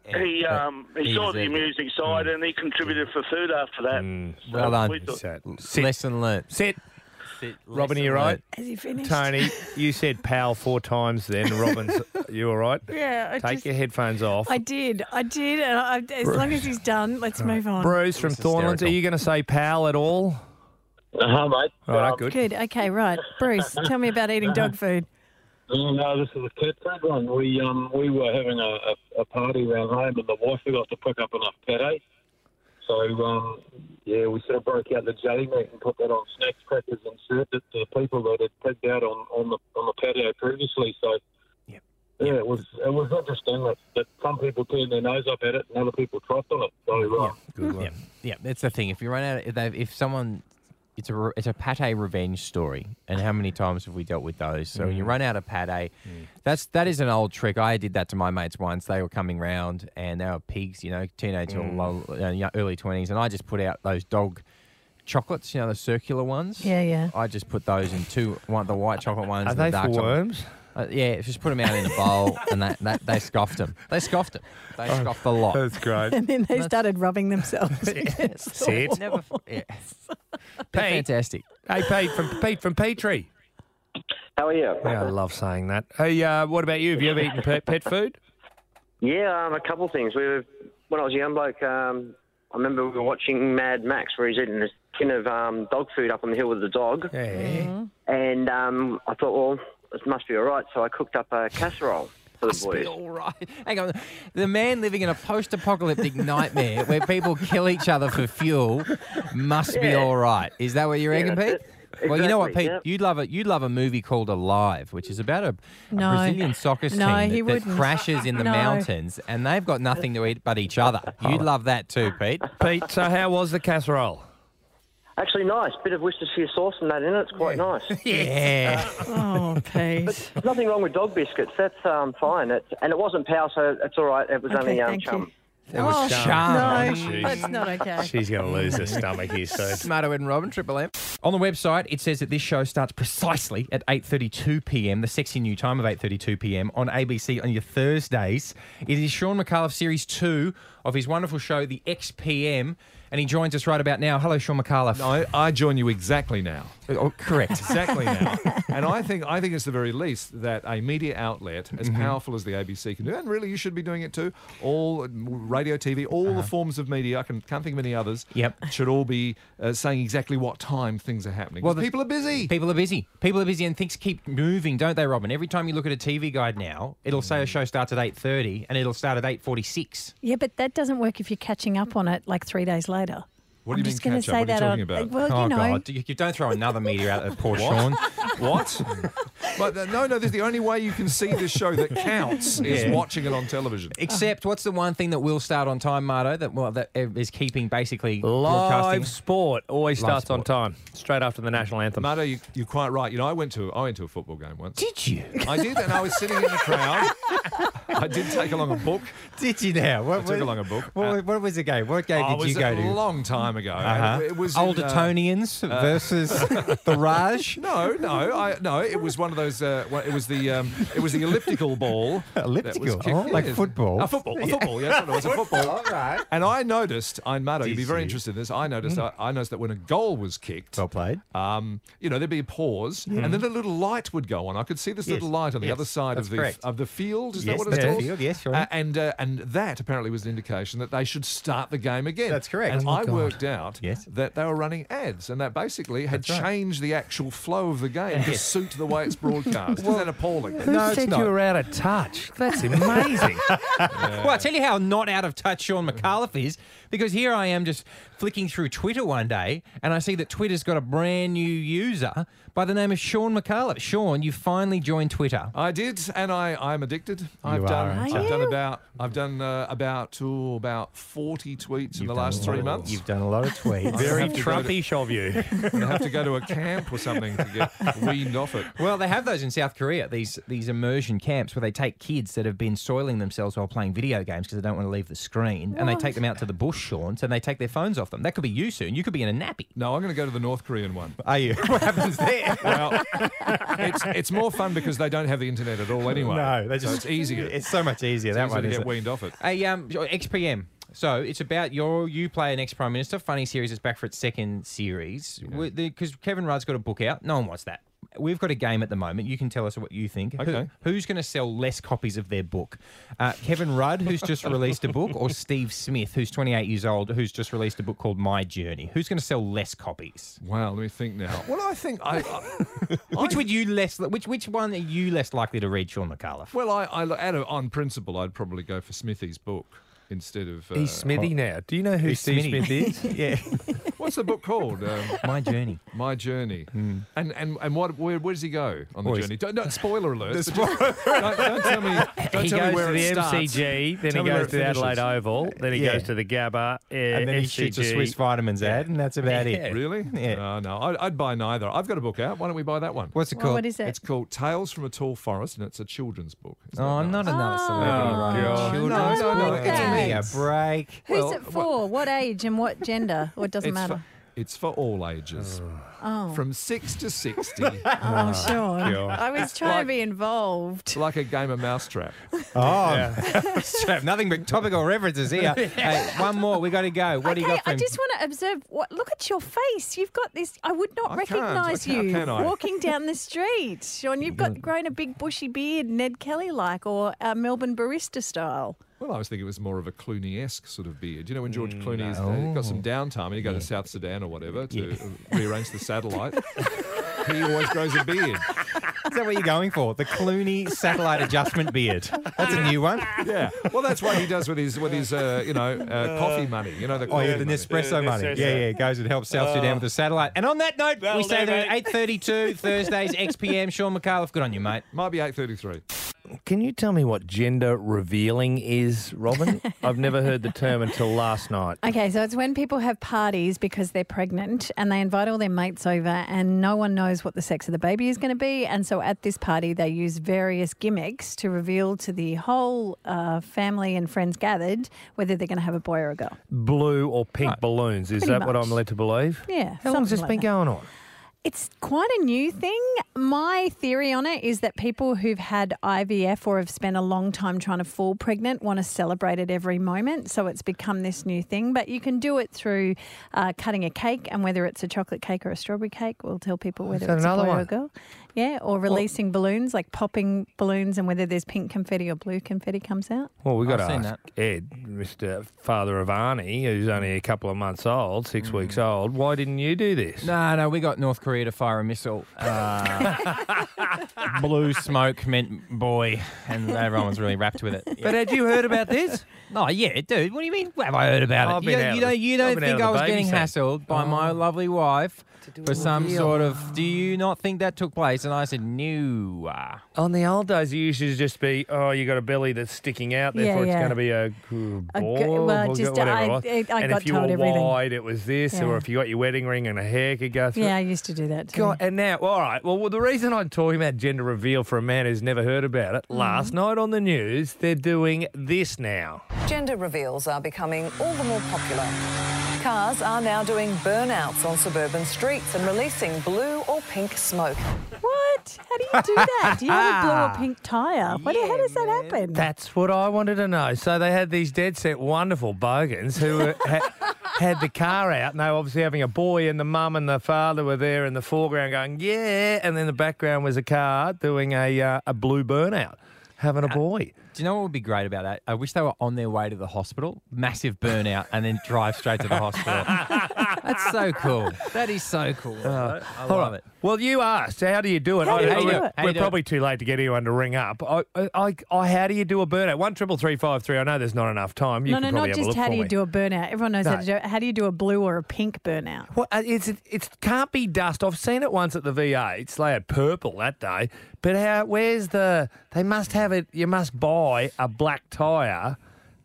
he um, he,
he
saw the
deserved it.
amusing side and he contributed for food after that. So
Well done.
we thought-
Lesson learnt.
Sit.
Sit.
Robin,
Lesson
you right?
learnt.
Has he finished?
Tony, you said pal four times then. Robin's, you all right?
Yeah, I
Take
just-
your headphones off.
I did. I did. And I, as
Bruce.
long as he's done, let's move on.
Bruce from Thornlands, are you going to say pal at all?
Uh-huh, mate.
All right,
Um,
good.
Good. Okay, right. Bruce, tell me about eating dog food.
Oh, no, this is a cat food one. We um we were having a, a, a party around home, and the wife forgot to pick up enough pate. So um yeah, we sort of broke out the jelly meat and put that on snacks crackers and served it to the people that had picked out on, on the on the patio previously. So
yep.
yeah, it was it was interesting that, that some people turned their nose up at it and other people trotted on it. So uh,
Good one.
Yeah, yeah, that's the thing. If you run out, if, they, if someone, it's a re- it's a pate revenge story, and how many times have we dealt with those? So when you
Mm.
run out of pate, that's that is an old trick. I did that to my mates once. They were coming round, and they were pigs, you know, teenage or
Mm.
low, uh, young- early twenties, and I just put out those dog chocolates, you know, the circular ones.
Yeah, yeah.
I just put those in two, one the white chocolate ones.
Are
and
they
the dark
for
chocolate.
worms?
Uh, yeah, just put them out in a bowl, and that, that they scoffed them. They scoffed them. They
Oh,
scoffed the lot.
That's great.
And then they started rubbing themselves.
Sit.
Never, yeah.
Pete.
Fantastic.
Hey, Pete from Pete from Petrie.
How are you?
Yeah, I love saying that. Hey, uh, what about you? Have you ever eaten pet, pet food?
Yeah, um, a couple of things. We were, when I was a young bloke, um, I remember we were watching Mad Max, where he's eating a tin of um, dog food up on the hill with the dog.
Yeah.
And um, I thought, well, this must be all right. So I cooked up a casserole for the
Must be
boys.
all right. Hang on. The man living in a post-apocalyptic nightmare where people kill each other for fuel must be
Yeah.
all right. Is that what you reckon,
that's
Pete?
it.
Well, you know what,
Exactly,
Pete?
yep.
You'd love it. You'd love a movie called Alive, which is about a, a
No.
Brazilian soccer team
No,
that,
he
that
wouldn't.
crashes in the
No.
mountains, and they've got nothing to eat but each other. You'd love that too, Pete.
Pete, so how was the casserole?
Actually, nice. Bit of Worcestershire sauce and that in it. It's quite nice.
Yeah.
Oh, Pete.
There's nothing wrong with dog biscuits. That's um, fine. It's, and it wasn't pow, so it's all right. It was
Okay,
only um,
thank you.
chum.
It was
Oh,
chum.
No,
Jeez.
that's not okay.
She's going to lose her stomach here soon.
Smarter Ed and Robin, Triple M. On the website, it says that this show starts precisely at eight thirty-two p m, the sexy new time of eight thirty-two p m on A B C on your Thursdays. It is Sean McAuliffe Series two of his wonderful show, The X P M, and he joins us right about now. Hello, Sean McAuliffe.
I, I join you exactly now.
Oh, correct.
Exactly now. And I think I think it's the very least that a media outlet as
Mhm.
powerful as the A B C can do, and really you should be doing it too, all radio, T V, all the forms of media, I can, can't think of any others,
Yep.
should all be uh, saying exactly what time things are happening.
Well,
Well,
the-
people are busy.
People are busy. People are busy and things keep moving, don't they, Robin? Every time you look at a T V guide now, it'll say a show starts at eight thirty and it'll start at eight forty-six.
Yeah, but that doesn't work if you're catching up on it like three days later.
What
I'm
do you
just
mean
gonna
catch up?
say
What are you
that
talking
on-
about?
Well,
oh,
you know.
God. You, you don't throw another media out at poor Sean.
What? But uh, no, no. There's the only way you can see this show that counts is
Yeah.
watching it on television.
Except, what's the one thing that will start on time, Marto, that well, that is keeping basically
Live
broadcasting?
sport always
Live
starts
sport.
on time, straight after the national anthem.
Marto, you, you're quite right. You know, I went to I went to a football game once.
Did you?
I did, and I was sitting in the crowd. I did take along a book.
Did you now? What,
I took along a book.
What, what was the game? What game
Oh,
did
it was
you go
a
to?
long time ago.
Uh-huh.
It, it was
Old
in, uh,
Etonians
uh,
versus the Raj.
No, no, I, no. It was one of those. Uh, one- it was the um, it was the elliptical ball. that was
Elliptical?
kicked-
Oh, like
yes.
football?
A football. A
Yeah.
football. Yes, it was a football.
All right.
And I noticed, I Marto, you'd be
Did
very
you?
interested in this. I noticed,
Mm.
I, I noticed that when a goal was kicked,
well played.
Um, you know, there'd be a pause,
Yeah.
and then a little light would go on. I could see this
Yes.
little light on the
Yes.
other side
That's
of the
correct.
of the field. Is
Yes,
that what it's
that's the
called?
field, yes, sure.
Uh, and uh, and that apparently was an indication that they should start the game again.
That's correct.
And
Oh, my
I
God.
worked out
Yes.
that they were running ads, and that basically had
That's right.
changed the actual flow of the game to
Yes.
suit the way it's broadcast. Isn't that appalling?
Who
No, it's
said
not.
you were out of touch? That's amazing.
Well, I tell you how not out of touch Sean McAuliffe is, because here I am just flicking through Twitter one day, and I see that Twitter's got a brand new user by the name of Sean McAuliffe. Sean, you finally joined Twitter.
I did, and I I'm addicted. I've
You
done
are, aren't
I've
you?
done about I've done uh, about oh, about forty tweets in
You've
the
done
last
a
three
lot.
months.
You've done a lot of tweets.
Very
have to go to-
Trumpish of you.
You have to go to a camp or something to get weaned off it.
Well, they have those in South Korea, these these immersion camps where they take kids that have been soiling themselves while playing video games because they don't want to leave the screen, and they take them out to the bush, Sean, and they take their phones off them. That could be you soon. You could be in a nappy.
No, I'm going to go to the North Korean one.
Are you? What happens there?
Well, it's it's more fun because they don't have the internet at all anyway.
No, they
So
just
it's easier.
It's so much easier
It's
that
easier
one.
to
isn't
get
it?
weaned off it.
A um, X P M. So it's about your you play an ex-prime minister. Funny series is back for its second series because Kevin Rudd's got a book out. No one wants that. We've got a game at the moment. You can tell us what you think. Who-
Okay.
who's going to sell less copies of their book? Uh, Kevin Rudd, who's just released a book, or Steve Smith, who's twenty-eight years old, who's just released a book called My Journey? Who's going to sell less copies?
Wow, let me think now. Well, I think I. I
Which would you less? Which which one are you less likely to read, Sean McAuliffe?
well, I, I out of, on principle, I'd probably go for Smithy's book instead of. Uh,
He's Smithy now. Do you know who
He's
Steve
Smitty.
Smith is?
Yeah.
What's the book called? Um,
My Journey.
My Journey. And and and what? Where, where does he go on the
Well, he's-
journey? Don't, don't spoiler alert.
The
but just- don't, don't tell me. Don't
he
tell
goes
me where
to the
it
M C
starts.
G, then
Tell
he
me where
goes
it
to the Adelaide
finishes.
Oval, then he
Yeah.
goes to the Gabba, uh,
And then he
S C G.
shoots a Swiss Vitamins ad, and that's about it.
Really?
Yeah.
No, no. I'd, I'd buy neither. I've got a book out. Why don't we buy that one?
What's it
Well,
called?
what is it?
It's called Tales from a Tall Forest, and it's a children's book. Isn't
Oh,
that
not
nice?
another
Oh,
celebrity running
God.
children's
No, no, no,
book.
it's
Give me a
meant.
break.
Who's
Well,
it for? What age and what gender? Or it doesn't
It's
matter?
for, it's for all ages.
Oh.
From six to sixty.
Oh, Sean.
God.
I was trying
like-
to be involved.
like a game of mousetrap.
Oh, strap. Nothing but topical references here. Hey, one more. We got to go. What do you
Okay,
got for
I
him?
just want to observe. What? Look at your face. You've got this. I would not
I can't. I
recognise
can't,
you
can I?
walking down the street, Sean. You've got grown a big bushy beard, Ned Kelly like, or uh, Melbourne barista style.
Well, I was thinking it was more of a Clooney-esque sort of beard. You know, when George
Mm,
Clooney's uh, got some downtime and he go to South Sudan or whatever to rearrange the satellite, he always grows a beard.
Is that what you're going for? The Clooney satellite adjustment beard. That's a new one.
Yeah. Well, that's what he does with his with his uh, you know uh, coffee money. You know the
Oh, yeah,
coffee
the
money.
Nespresso money. Yeah, yeah, it goes and helps South Sudan with the satellite. And on that note, we
That'll
say
do,
that at
mate.
eight thirty-two, Thursdays, X P M. Sean McAuliffe, good on you, mate.
Might be eight thirty-three.
Can you tell me what gender revealing is, Robin? I've never heard the term until last night.
Okay, so it's when people have parties because they're pregnant and they invite all their mates over and no one knows what the sex of the baby is going to be. And so at this party, they use various gimmicks to reveal to the whole uh, family and friends gathered whether they're going to have a boy or a girl.
Blue or pink balloons, is
Pretty
that what
much.
I'm led to believe?
Yeah.
How long's
something
this
like
been
that.
going on?
It's quite a new thing. My theory on it is that people who've had I V F or have spent a long time trying to fall pregnant want to celebrate it every moment. So it's become this new thing. But you can do it through uh, cutting a cake, and whether it's a chocolate cake or a strawberry cake, we'll tell people whether
that
it's a boy
another
or a
one?
girl. Yeah, or releasing balloons, like popping balloons, and whether there's pink confetti or blue confetti comes out.
Well, we've got to
I've seen
ask Ed, Mister Father of Arnie, who's only a couple of months old, six
Mm.
weeks old. Why didn't you do this?
No, no, we got North Korea to fire a missile. Uh, blue smoke meant boy, and everyone was really wrapped with it. Yeah.
But had you heard about this?
Oh, yeah, dude. What do you mean? Have I heard about
I've
it?
been
You,
out
you
of
don't,
the-
you
I've
don't
been
think
out
I
of the
was getting
baby set.
hassled by my
Oh.
lovely wife for some
reveal.
sort of, do you not think that took place? And I said, no. uh,
On the old days, it used to just be, oh, you got a belly that's sticking out, therefore
Yeah,
it's
yeah.
going to be a good
A
boy.
go- well,
or
just,
whatever
I-
it was.
I- I
and
got
if you
told
were
everything.
wide, it was this,
Yeah.
or if you got your wedding ring and a hair could go through.
Yeah, I used to do that too.
God, and now, all right. Well, well, the reason I'm talking about gender reveal for a man who's never heard about it,
Mm-hmm.
last night on the news, they're doing this now.
Gender reveals are becoming all the more popular. Cars are now doing burnouts on suburban streets and releasing blue or pink smoke.
What? How do you do that? Do you have a blue or pink tyre? What, how does that happen?
That's what I wanted to know. So they had these dead set wonderful bogans who were, had, had the car out, and they were obviously having a boy, and the mum and the father were there in the foreground going, yeah, and then the background was a car doing a, uh, a blue burnout, having a boy.
Do you know what would be great about that? I wish they were on their way to the hospital, massive burnout, and then drive straight to the hospital. That's so cool. That is so cool. I
All
love
right.
it.
Well, you asked, how do you do it?
How do
I-
you
I-
do
we're
it? How do
we're
you do
probably too late to get anyone to ring up. I, I, I, I, how do you do a burnout? One triple three five three. I know there's not enough time. You
no,
can
no,
probably
not
have a
just
look
how
for
do you
me.
do a burnout. Everyone knows how
No.
to do it. How do you do a blue or a pink burnout?
What, uh, it's, it can't be dust. I've seen it once at the V eights. They had purple that day. But how? Where's the... They must have it... You must buy a black tyre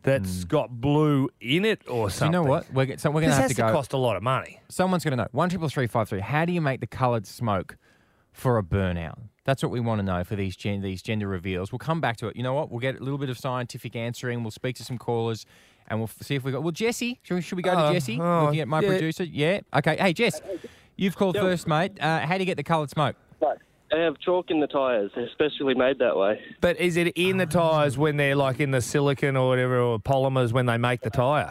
that's got blue in it or
Do you
something.
know what? We're, g- so we're going
This
to have
has
to
to
go.
cost a lot of money.
Someone's going to know. One triple three five three. How do you make the coloured smoke for a burnout? That's what we want to know for these gen- these gender reveals. We'll come back to it. You know what? We'll get a little bit of scientific answering. We'll speak to some callers, and we'll f- see if we got. Well, Jesse, should we, should we go
Oh,
to Jesse?
oh,
Looking at my
yeah.
producer. Yeah. Okay. Hey, Jess, you've called first, mate. Uh, how do you get the coloured smoke?
They have chalk in the tyres. They're especially made that way.
But is it in the tyres when they're like in the silicon or whatever, or polymers when they make the tyre?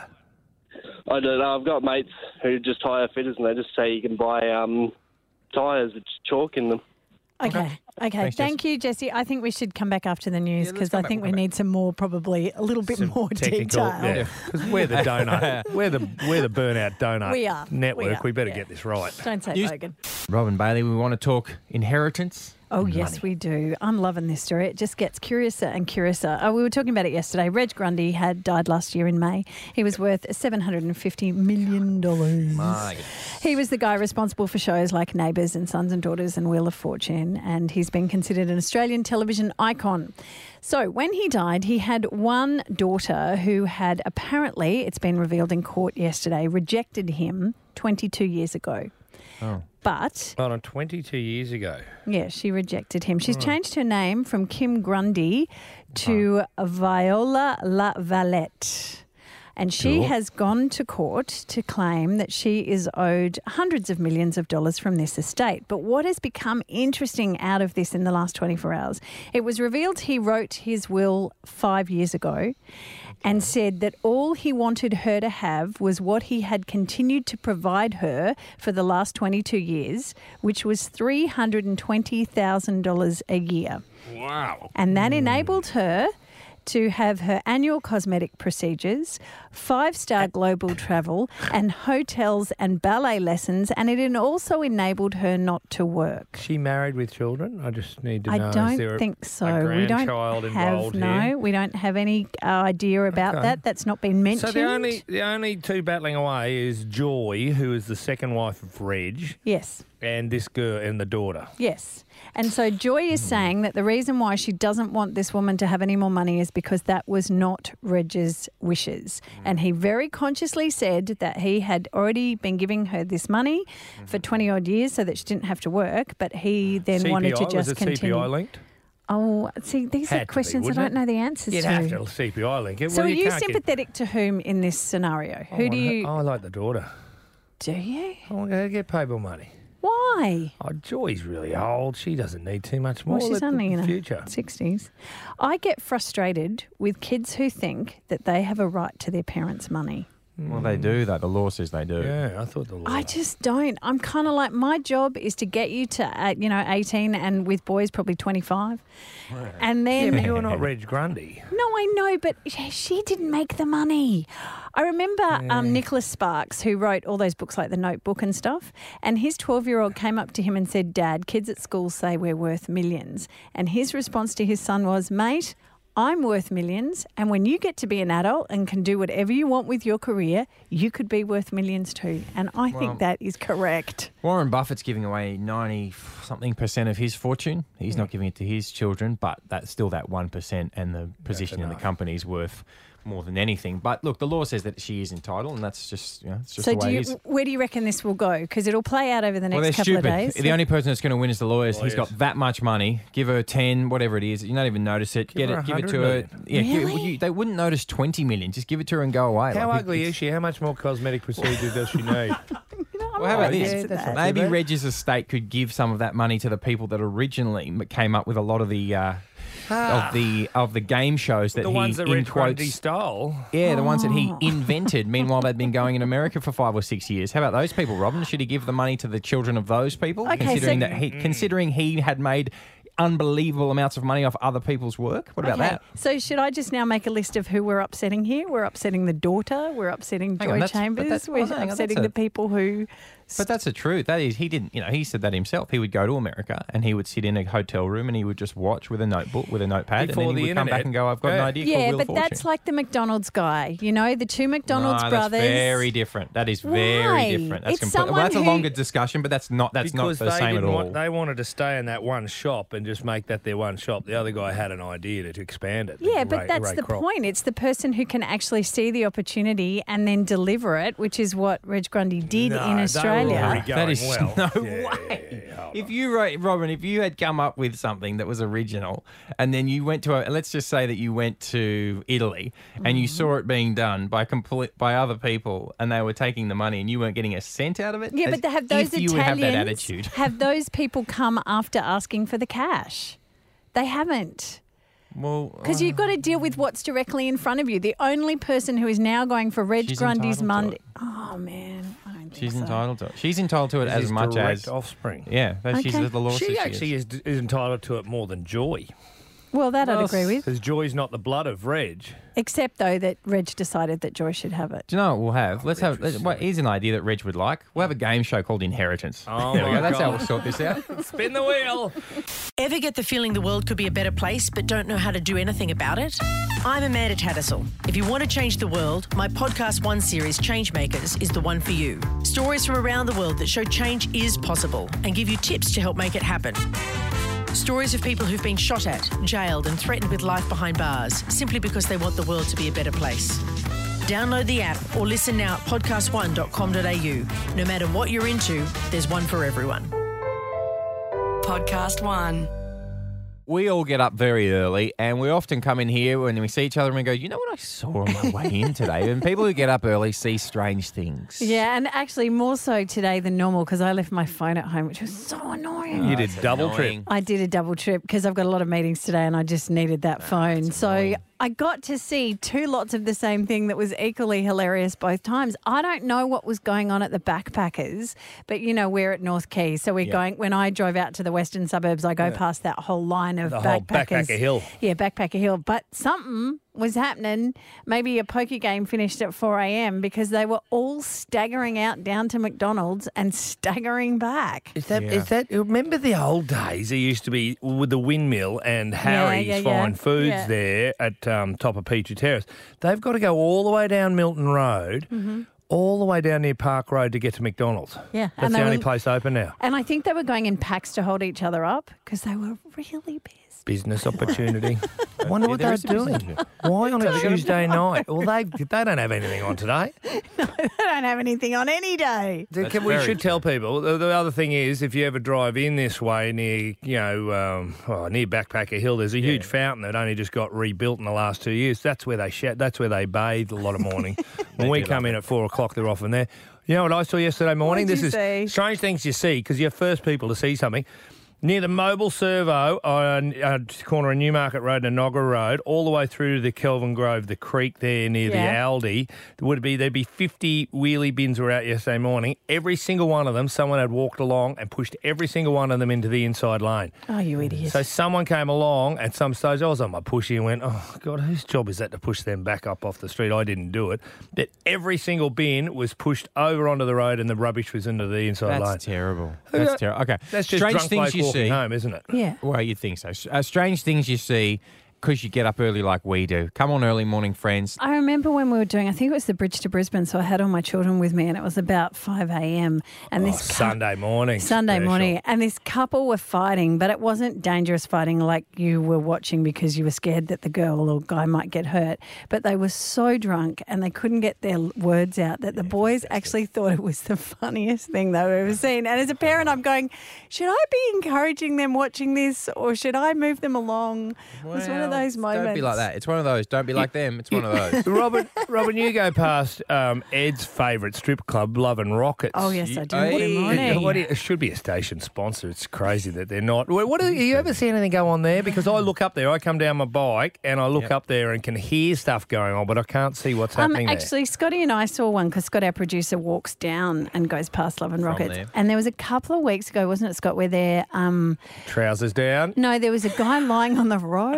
I don't know. I've got mates who just tyre fitters, and they just say you can buy um, tyres with chalk in them.
Okay. Okay.
Thanks,
Thank you, Jesse. I think we should come back after the news because
come
I
back,
think
we'll
we
come
need some more, probably a little bit more
Technical,
detail.
yeah. Because we're the donut, we're the we're the burnout donut
We are,
network.
we
We,
are,
better
yeah.
get this right.
Don't say
You-
Logan.
Robin Bailey, we want to talk inheritance.
Oh, yes, we do. I'm loving this story. It just gets curiouser and curiouser. Oh, we were talking about it yesterday. Reg Grundy had died last year in May. He was worth seven hundred fifty million dollars.
My
He was the guy responsible for shows like Neighbours and Sons and Daughters and Wheel of Fortune, and he's been considered an Australian television icon. So when he died, he had one daughter who had apparently, it's been revealed in court yesterday, rejected him twenty-two years ago.
Oh.
But
Hold on, twenty-two years ago.
yeah, she rejected him. She's
Right.
changed her name from Kim Grundy to Viola La Valette. And she
Cool.
has gone to court to claim that she is owed hundreds of millions of dollars from this estate. But what has become interesting out of this in the last twenty-four hours, it was revealed he wrote his will five years ago and said that all he wanted her to have was what he had continued to provide her for the last twenty-two years, which was three hundred twenty thousand dollars a year.
Wow.
And that enabled her to have her annual cosmetic procedures, five-star global travel, and hotels and ballet lessons, and it also enabled her not to work.
She married with children? I just need to
I
know. is
don't
there a-
think so.
A
we don't
grandchild
have
involved
no.
here?
We don't have any uh, idea about
Okay.
that. That's not been mentioned.
So the only the only two battling away is Joy, who is the second wife of Reg.
Yes.
And this girl and the daughter.
Yes. And so Joy is saying that the reason why she doesn't want this woman to have any more money is because that was not Reg's wishes. And he very consciously said that he had already been giving her this money for twenty odd years so that she didn't have to work, but he then
C P I,
wanted to
was
just
it
continue.
C P I linked?
Oh, see, these
Had
are
to be,
questions I
wouldn't
don't
it?
know the answers
You'd
to.
have to C P I link it.
So
Well,
are
you
you
can't get-
sympathetic to whom in this scenario? Who
I
do
wanna-
you...
I like the daughter.
Do you?
I want to get paid more money.
Why?
Oh, Joy's really old. She doesn't need too much more.
Well, she's
Let
only
the
in her
future.
sixties. I get frustrated with kids who think that they have a right to their parents' money.
Well, they do, though. The law says they do.
Yeah, I thought the law.
I just don't. I'm kind of like, my job is to get you to, uh, you know, eighteen, and with boys probably twenty-five. And then...
Yeah, but you're not Reg Grundy.
No, I know, but she didn't make the money. I remember um, Nicholas Sparks, who wrote all those books like The Notebook and stuff, and his twelve-year-old came up to him and said, Dad, kids at school say we're worth millions. And his response to his son was, mate, I'm worth millions, and when you get to be an adult and can do whatever you want with your career, you could be worth millions too. And I
Well-
think that is correct.
Warren Buffett's giving away ninety something percent of his fortune. He's not giving it to his children, but that's still that one percent, and the position in the company is worth more than anything. But look, the law says that she is entitled, and that's just, you know, it's just
So
the
do
way
you,
it is.
where do you reckon this will go? Because it'll play out over the next
Well, they're
couple
stupid.
of days.
The only person that's going to win is the lawyers. He's
Lawyers.
got that much money. Give her ten, whatever it is. You don't even notice it.
Give
Get
her
it. Give it
one
to
hundred
her.
million.
Yeah, give-
Really?
you- they wouldn't notice twenty million. Just give it to her and go away.
How
Like, it-
ugly
it's-
is she? How much more cosmetic procedure does she need?
Well, how about
Oh,
this?
yeah, that's not
Maybe
too bad.
Reg's estate could give some of that money to the people that originally m- came up with a lot of the uh,
Ah.
of the of the game shows that
the
he
ones that
in
Reg
quotes.
Grundy stole.
Yeah, the ones that he
Oh.
invented. Meanwhile, they'd been going in America for five or six years. How about those people, Robin? Should he give the money to the children of those people?
Okay,
considering
so-
that he, considering he had made unbelievable amounts of money off other people's work. What about
Okay,
that?
So should I just now make a list of who we're upsetting here? We're upsetting the daughter. We're upsetting
Hang on,
Joy
that's- but
Chambers.
that's-
We're
well, hang on,
upsetting
that's
the
a-
people who
But that's the truth. That is, he didn't, you know, he said that himself. He would go to America and he would sit in a hotel room and he would just watch with a notebook, with a notepad,
Before
and then he
the
would come
internet.
back and go, I've got
Yeah.
an idea called
Yeah,
Wheel
but
of Fortune.
that's like the McDonald's guy. You know, the two McDonald's
no,
brothers.
That's very different. That is very
Why?
different. That's
It's
complete- well,
someone
that's a
who-
longer discussion, but that's not that's
because
not the
they
same at
didn't
all.
want, they wanted to stay in that one shop and just make that their one shop. The other guy had an idea to, to expand it.
Yeah, but
Ray-
that's
Ray
the
Kroc.
point. It's the person who can actually see the opportunity and then deliver it, which is what Reg Grundy did
No,
in
they were
Australia.
already going
That is
well.
no
Yeah,
way. If you wrote, Robin, if you had come up with something that was original, and then you went to a, let's just say that you went to Italy and you
Mm-hmm.
saw it being done by complete by other people, and they were taking the money, and you weren't getting a cent out of it.
Yeah,
as
but they have those
if you would have that
Italians.
attitude.
Have those people come after asking for the cash? They haven't.
Well,
Because you've got to deal with what's directly in front of you. The only person who is now going for Reg
She's
Grundy's
entitled to
Monday. Oh, man. I don't think
she's
so.
entitled to it. She's entitled to it
This
as
is
much
direct
as
offspring.
Yeah, that she's
Okay.
the law.
She
says
actually
is.
is. is entitled to it more than Joy.
Well, that I'd agree with.
Because Joy's not the blood of Reg.
Except, though, that Reg decided that Joy should have it.
Do you know what we'll have? Let's have. Let's, well, here's an idea that Reg would like. We'll have a game show called Inheritance.
Oh
there we
my
go. That's how
God.
we'll sort this out.
Spin the wheel.
Ever get the feeling the world could be a better place but don't know how to do anything about it? I'm Amanda Tattersall. If you want to change the world, my Podcast One series, Changemakers, is the one for you. Stories from around the world that show change is possible and give you tips to help make it happen. Stories of people who've been shot at, jailed and threatened with life behind bars simply because they want the world to be a better place. Download the app or listen now at podcast one dot com dot a u. No matter what you're into, there's one for everyone.
Podcast One.
We all get up very early, and we often come in here when we see each other and we go, you know what I saw on my way in today? And people who get up early see strange things.
Yeah, and actually more so today than normal because I left my phone at home, which was so annoying.
You did double trip.
I did a double trip because I've got a lot of meetings today and I just needed that phone. So I got to see two lots of the same thing that was equally hilarious both times. I don't know what was going on at the Backpackers, but you know, we're at North Quay. So we're
Yeah.
going, when I drove out to the western suburbs, I go
Yeah.
past that whole line of
The whole
backpackers.
Backpacker Hill.
Yeah, Backpacker Hill. But something was happening. Maybe a poker game finished at four a.m. because they were all staggering out down to McDonald's and staggering back.
Is that is that? Remember the old days? There used to be with the windmill and Harry's
yeah,
Fine
yeah.
Foods
Yeah.
there at um, top of Peachy Terrace. They've got to go all the way down Milton Road,
Mm-hmm.
all the way down near Park Road to get to McDonald's.
Yeah,
That's
and
the
they
only
were-
place open now.
And I think they were going in packs to hold each other up because they were really pissed.
Business opportunity. I wonder what
there
they're
is some business
doing.
here.
Why on a Tuesday night? Well, they they don't have anything on today.
They don't have anything on any day.
Can, we should tell people. The, the other thing is, if you ever drive in this way near, you know, um, oh, near Backpacker Hill, there's a huge fountain that only just got rebuilt in the last two years. That's where they sh- That's where they bathe a lot of morning. When we
do
come
love
in at four o'clock, they're often there. You know what I saw yesterday morning?
What'd
this
you
is
see?
strange things you see because you're first people to see something. Near the Mobile Servo on uh, corner of Newmarket Road and Nogra Road, all the way through to the Kelvin Grove, the creek there near
Yeah.
the Aldi, there would be there'd be fifty wheelie bins were out yesterday morning. Every single one of them, someone had walked along and pushed every single one of them into the inside lane.
Oh, you idiot.
So someone came along at some stage, I was on my pushy and went, oh, God, whose job is that to push them back up off the street? I didn't do it. But every single bin was pushed over onto the road and the rubbish was into the inside
That's
lane.
terrible. That's terrible. Okay.
That's just
strange
drunk
things
bloke
you
walking
see.
home, isn't it?
Yeah.
Well, you'd think so. Uh, strange things you see because you get up early like we do. Come on, early morning friends.
I remember when we were doing, I think it was the bridge to Brisbane, so I had all my children with me and it was about five a.m. And
Oh,
this cou-
Sunday morning.
Sunday
special.
morning, and this couple were fighting, but it wasn't dangerous fighting like you were watching because you were scared that the girl or guy might get hurt. But they were so drunk and they couldn't get their words out that the boys actually thought it was the funniest thing they've ever seen. And as a parent, I'm going, should I be encouraging them watching this or should I move them along? It was one of
Well,
those moments.
Don't be like that. It's one of those. Don't be like them. It's one of those.
Robin, Robin, you go past um, Ed's favourite strip club, Love and Rockets.
Oh, yes, I do.
Hey.
Good morning.
What do you- it should be a station sponsor. It's crazy that they're not. What, what do you ever see anything go on there? Because I look up there, I come down my bike, and I look
Yep.
up there and can hear stuff going on, but I can't see what's
Um,
happening
actually, Scotty and I saw one because Scott, our producer, walks down and goes past Love and
From
Rockets.
there.
And there was a couple of weeks ago, wasn't it, Scott, where there, um,
there. Trousers down.
no, there was a guy lying on the road.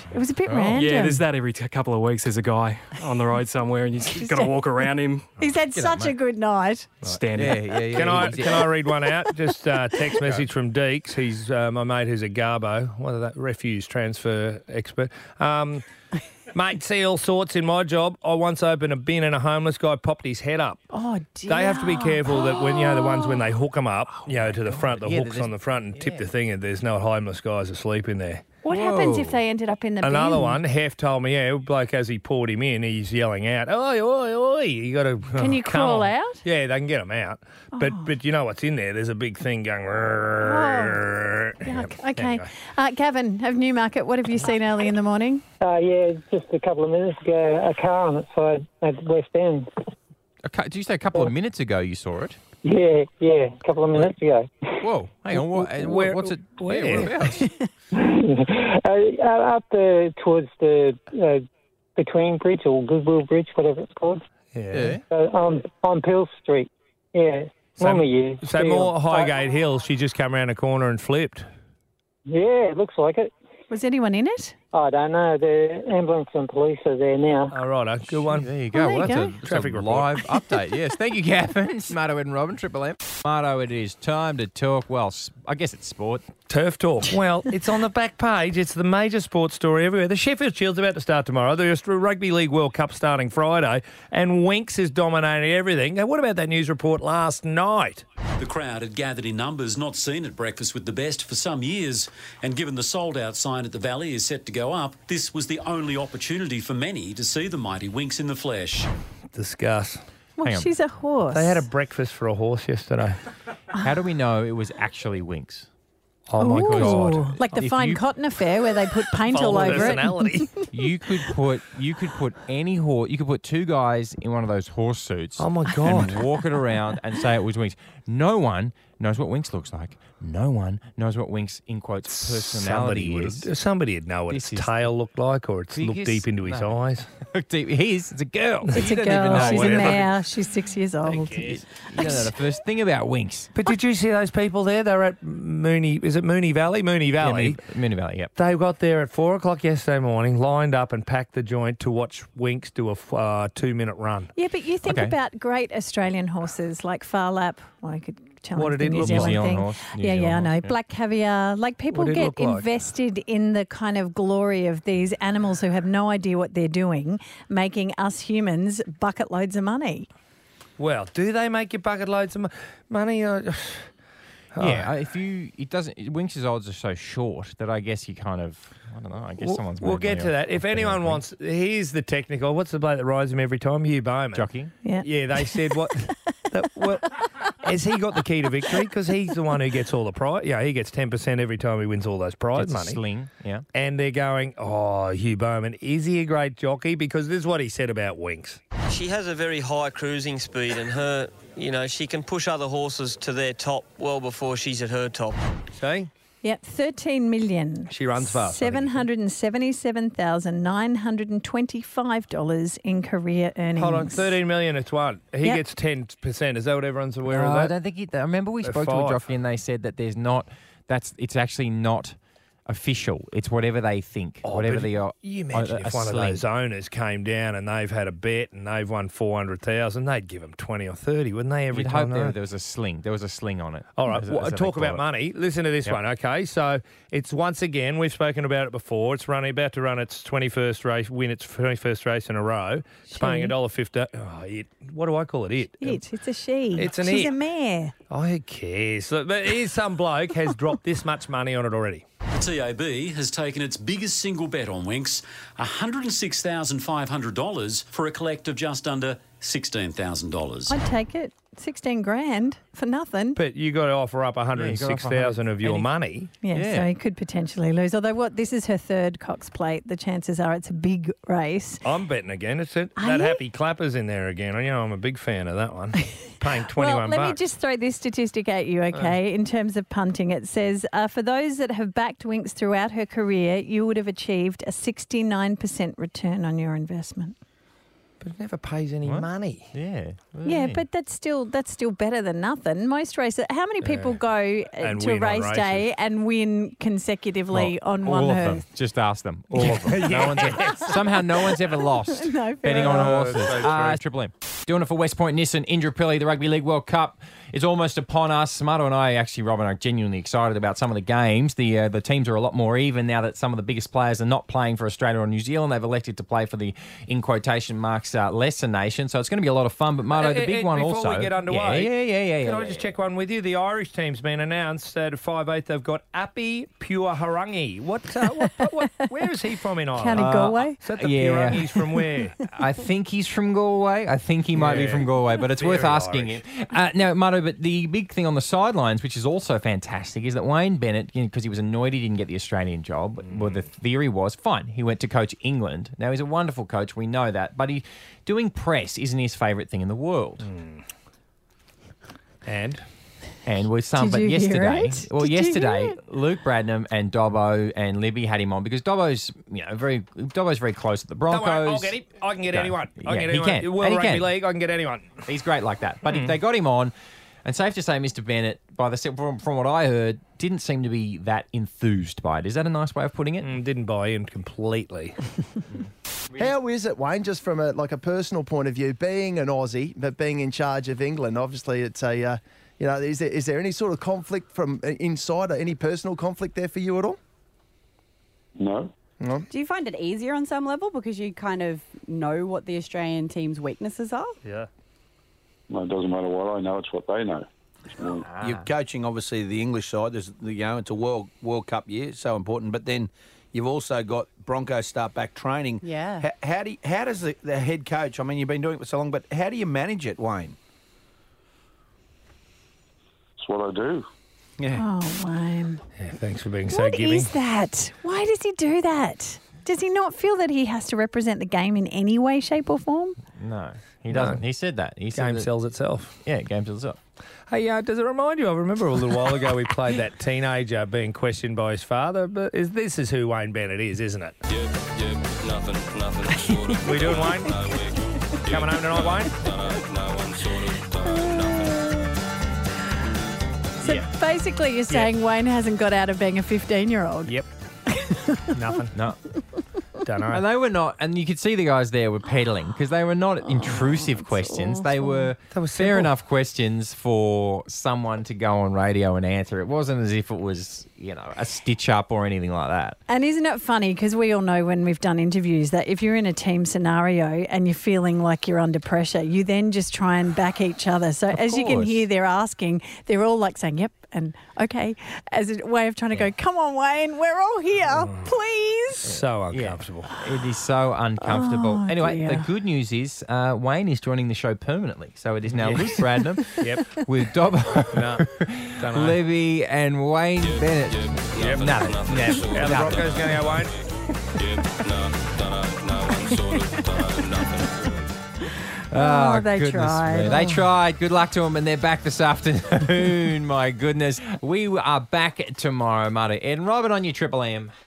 It was a bit
Oh.
random.
Yeah, there's that every t- couple of weeks. There's a guy on the road somewhere and you've got to walk around him.
He's had
G'day,
such a
mate.
good night.
Standing.
Yeah, yeah, yeah.
Can I
yeah.
can I read one out? Just uh, text message from Deeks. He's uh, my mate who's a Garbo, what are that refuse transfer expert. Um, mate, see all sorts in my job. I once opened a bin and a homeless guy popped his head up.
Oh, dear.
They have to be careful that when you know the ones when they hook them up, you know, to the front, the
Yeah,
hooks
there's-
on the front, and tip the thing, and there's no homeless guys asleep in there.
What happens if they ended up in the
Another
bin?
one, Hef told me, yeah, bloke, as he poured him in, he's yelling out, oi, oi, oi. You got to.
Can you crawl out?
Yeah, they can get them out. But but you know what's in there? There's a big thing going.
Oh. Yuck. Okay. Uh, Gavin of Newmarket, what have you seen early in the morning?
Uh, yeah, just a couple of minutes ago, a car on its side at West End.
A cou- Did you say a couple of minutes ago you saw it?
Yeah, yeah, a couple of minutes ago.
Whoa, hang on. What, uh,
Where-
what's it?
where?
Yeah, whereabouts?
uh, uh, up there towards the uh, Between Bridge or Goodwill Bridge, whatever it's called.
Yeah.
Uh, on on Peel Street. Yeah,
So,
normally you.
so
see
more
on-
Highgate Hill, she just come around a corner and flipped.
Yeah, it looks like it.
Was anyone in it?
I don't know. The ambulance and police are there now.
All right, good one.
There you go.
Oh,
well,
there
that's
you
a,
go.
that's
Traffic
a
report.
live update. Yes, thank you, Gavin. Smarto, Ed and Robin, Triple M. Smarto, it is time to talk. Well, s- I guess it's sport.
Turf talk. Well, it's on the back page. It's the major sports story everywhere. The Sheffield Shield's about to start tomorrow. The Aust- Rugby League World Cup starting Friday, and Winks is dominating everything. Now, what about that news report last night?
The crowd had gathered in numbers not seen at Breakfast with the Best for some years, and given the sold-out sign at the Valley is set to go up, this was the only opportunity for many to see the mighty Winks in the flesh.
Discuss.
Well,
Hang on.
she's a horse.
They had a breakfast for a horse yesterday.
How do we know it was actually Winks?
Oh, my
Ooh.
God.
Like the
If
Fine
you-
Cotton affair where they put paint all over it.
you could put you could put any horse. You could put two guys in one of those horse suits.
Oh, my God.
And walk it around and say it was Winks. No one knows what Winks looks like. No one knows what Winks in quotes personality
Somebody
is.
would, somebody would know what
This
its
is
tail looked like, or it's looked
biggest-
deep into his
no.
eyes.
Deep. His. It's a girl.
It's
You
a
don't even
girl.
know
She's a
whatever.
mare. She's six years old.
You don't know the first thing about Winks.
But did you see those people there? They were at Mooney. Is it Mooney Valley? Mooney Valley.
Yeah, Mooney Valley. Yep.
They got there at four o'clock yesterday morning, lined up and packed the joint to watch Winks do a f- uh, two-minute run.
Yeah, but you think
Okay.
about great Australian horses like Far Lap. Well, I could challenge
What did
the
it
New
look
Zealand
like? New Zealand
thing.
horse, New
yeah,
Zealand
yeah, I know.
horse, yeah.
Black Caviar. Like people
What did it
get
look like?
invested in the kind of glory of these animals who have no idea what they're doing, making us humans bucket loads of money.
Well, do they make you bucket loads of mo- money? Uh, oh.
Yeah, uh, if you, it doesn't. Winks' odds are so short that I guess you kind of, I don't know. I guess
We'll,
someone's.
we'll
made
get
money
to
off-
that. If
off betting
anyone
on
wants, here's the technical. What's the bloke that rides him every time? Hugh Bowman.
Jockey.
Yeah.
Yeah, they said what? that, what has he got the key to victory? Because he's the one who gets all the prize. Yeah, he gets ten percent every time he wins all those prize
Gets a
money.
sling, yeah.
And they're going, oh, Hugh Bowman, is he a great jockey? Because this is what he said about Winks.
She has a very high cruising speed, and her, you know, she can push other horses to their top well before she's at her top.
See?
Yep, thirteen million.
She runs fast.
Seven hundred and seventy-seven thousand nine hundred and twenty-five dollars in career earnings.
Hold on, thirteen million it's one. He
Yep.
gets ten percent. Is that what everyone's aware
No,
of
I
that?
don't think it. I remember we
They're
spoke to a
five.
jockey and they said that there's not. That's it's actually not official. It's whatever they think.
Oh,
whatever
but
the. Uh,
you imagine
a-
if
a
one of
sling.
those owners came down and they've had a bet and they've won four hundred thousand, they'd give them twenty or thirty, wouldn't they? Every
You'd
time
hope there,
they-
there was a sling. There was a sling on it.
All right,
as-
well,
as they
talk
call
about
it.
money. Listen to this
Yep.
one, okay? So it's once again, we've spoken about it before. It's running about to run its twenty-first race, win its twenty-first race in a row. It's paying
She.
a dollar fifty. Oh, it. What do I call it? It.
It. It's a she.
It's an
She's
it.
a mare.
Oh, who cares? Look, but here's some bloke has dropped this much money on it already.
The T A B has taken its biggest single bet on Winks, one hundred six thousand five hundred dollars for a collect of just under sixteen thousand dollars.
I'd take it. Sixteen grand for nothing.
But you got to offer up one hundred
Yeah, you gotta
six
offer
thousand of your
Any-
money.
Yeah,
Yeah.
so he could potentially lose. Although what this is her third Cox Plate, the chances are it's a big race.
I'm betting again. It's it.
Are
That
you?
Happy Clapper's in there again. You know, I'm a big fan of that one. Paying twenty-one
well, let
bucks.
me just throw this statistic at you, okay? In terms of punting, it says uh, for those that have backed Winks throughout her career, you would have achieved a sixty-nine percent return on your investment.
But it never pays any money.
Yeah.
Yeah, but that's still that's still better than nothing. Most races. How many people
Yeah.
go uh,
And
to a
win on
race day and win consecutively
Well,
on
all
one
of
hearse?
them. Just ask them. All of them.
Yeah.
no one's ever, somehow no one's ever lost
No, fair
betting on
enough.
horses.
Oh, so
uh,
true.
Triple M. Doing it for West Point Nissan, Indooroopilly, the Rugby League World Cup is almost upon us. Smarto and I, actually, Robin, are genuinely excited about some of the games. The uh, the teams are a lot more even now that some of the biggest players are not playing for Australia or New Zealand. They've elected to play for the, in quotation marks, uh, lesser nation. So it's going to be a lot of fun. But, Marto, the
Uh,
big
uh,
one
before
also.
we get underway,
Yeah, yeah, yeah, yeah.
Can
yeah,
I just check one with you? The Irish team's been announced at five eight. They've got Appy Puaharangi. What, uh, what, what, what? Where is he from in Ireland?
County Galway?
Is that the
Yeah.
Puaharangi's from where?
I think he's from Galway. I think he might be
Yeah.
from Galway, but it's worth
Very
asking him. Uh, now, Marto, but the big thing on the sidelines, which is also fantastic, is that Wayne Bennett, because you know, he was annoyed he didn't get the Australian job,
Mm.
well, the theory was, fine, he went to coach England. Now, he's a wonderful coach, we know that, but he doing press isn't his favourite thing in the world.
Mm. And?
And with some,
Did
but
you hear
yesterday,
it?
well,
Did you hear
yesterday,
it?
Luke Bradnam and Dobbo and Libby had him on because Dobbo's, you know, very Dobbo's very close at the Broncos.
Don't worry, I'll get him. I can get
No.
anyone. I
Yeah,
can get
he
anyone.
can.
World
And he
Rugby
can.
League, I can get anyone.
He's great like that. But
Mm.
they got him on, and safe to say, Mister Bennett, by the from, from what I heard, didn't seem to be that enthused by it. Is that a nice way of putting it?
Mm, didn't buy in completely.
How is it, Wayne, just from a like a personal point of view, being an Aussie but being in charge of England? Obviously, it's a uh, you know, is there is there any sort of conflict from uh, inside, or any personal conflict there for you at all?
No.
No.
Do you find it easier on some level because you kind of know what the Australian team's weaknesses are?
Yeah.
No, it doesn't matter what I know; it's what they know.
You're coaching, obviously, the English side. There's, you know, it's a World World Cup year, so important. But then you've also got Broncos start back training.
Yeah.
How, how do you, how does the, the head coach? I mean, you've been doing it for so long, but how do you manage it, Wayne?
It's what I do.
Yeah.
Oh, Wayne.
Yeah, thanks for being so
What
giving.
is that? Why does he do that? Does he not feel that he has to represent the game in any way, shape, or form?
No, he
No.
doesn't. He said that. He said
Game
that-
sells itself.
Yeah, game sells itself.
Hey, uh, does it remind you? I remember a little while ago we played that teenager being questioned by his father. But is this is who Wayne Bennett is, isn't it?
Yep, yep, nothing, nothing. Sort of.
We doing, Wayne?
No, we're
Coming home tonight, Wayne?
No, no, no one sort of. No, nothing.
So basically, you're saying Wayne hasn't got out of being a fifteen-year-old.
Yep. Nothing.
No.
Don't know.
And they were not, and you could see the guys there were peddling because they were not intrusive questions. They were,
They were
fair
simple.
enough questions for someone to go on radio and answer. It wasn't as if it was, you know, a stitch up or anything like that.
And isn't it funny, because we all know when we've done interviews that if you're in a team scenario and you're feeling like you're under pressure, you then just try and back each other. So as you can
course.
hear, they're asking, they're all like saying, yep, and okay, as a way of trying to go, come on, Wayne, we're all here, please.
So uncomfortable.
It is so uncomfortable.
Oh,
anyway,
dear.
the good news is uh, Wayne is joining the show permanently. So it is now
Yeah.
Luke Bradnam
Yep.
with Dobbo,
No. Don't know.
Levy, and Wayne Bennett.
Yep.
Nothing.
How the
Nothing.
Broncos going to go, Wayne?
Yep, no, no, no one sort of. No, nothing.
Oh,
Oh, they
goodness
tried.
me. They
Oh.
tried. Good luck to them, and they're back this afternoon. My goodness. We are back tomorrow, Marty. Ed and Robin on your Triple M.